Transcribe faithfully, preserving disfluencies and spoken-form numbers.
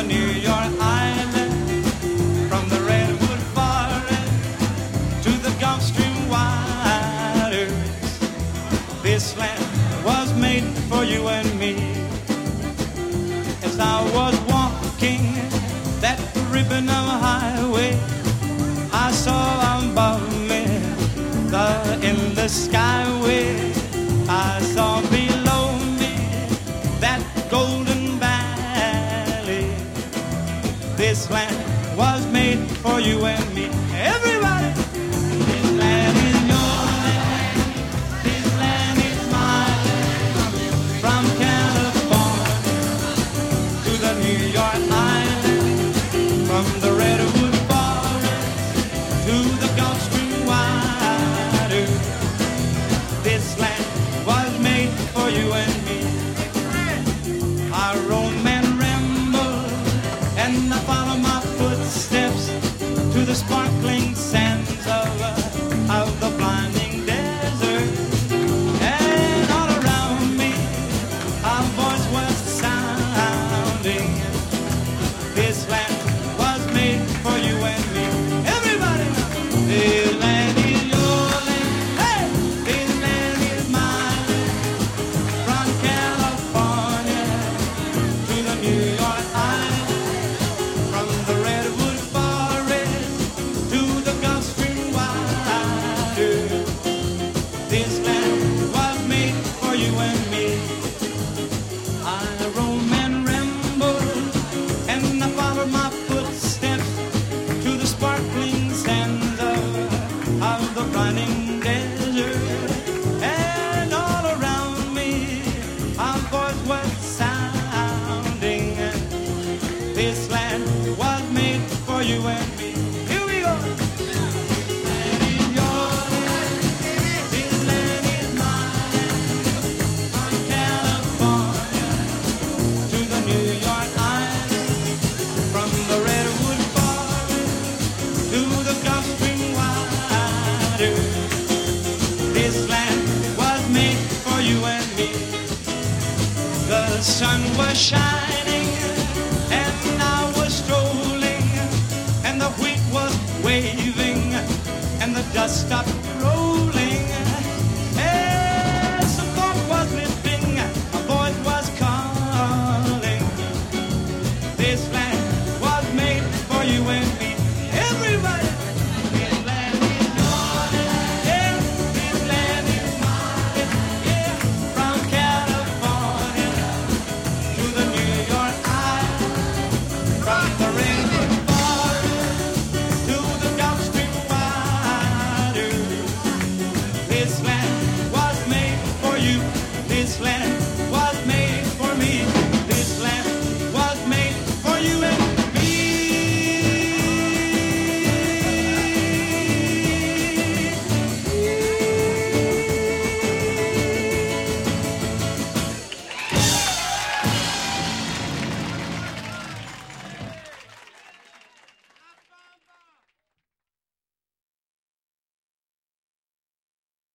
New York Island, from the redwood forest to the Gulf Stream waters. This land was made for you and me. As I was walking that ribbon of highway, I saw above me the endless skyway. I saw below me that golden valley. This land was made for you and me. Everybody! This land is your land. This land is mine. From California to the New York Island, from the redwood forest to the Gulf Stream waters. This land was made for you and me. I roam and ramble and I follow my footsteps to the sparkling sands of, uh, of the blinding desert. And all around me our voice was sounding. This land was made for you and me. Everybody now. This land is your land. Hey! This land is mine. From California to the New York Island, from the redwood forest to the Gulf Stream waters. This land was made for you and me. I roam and ramble and I follow my footsteps to the sparkling sands of, of the running desert. And all around me our voice was sounding. This land was made for you and me. Here we go. This land is your land. This land is mine. From California to the New York Island, from the redwood forest to the Gulf Stream waters. This land was made for you and me. The sun was shining and I was strolling, and the wheat was waving and the dust stopped rolling. As the fog was lifting, a voice was calling. This land was made for you and me. Everybody! This land is your land. Yeah, this land is mine. Yeah, from California to the New York Island, from the redwood forest to the Gulf Stream waters. This land was made for you. This land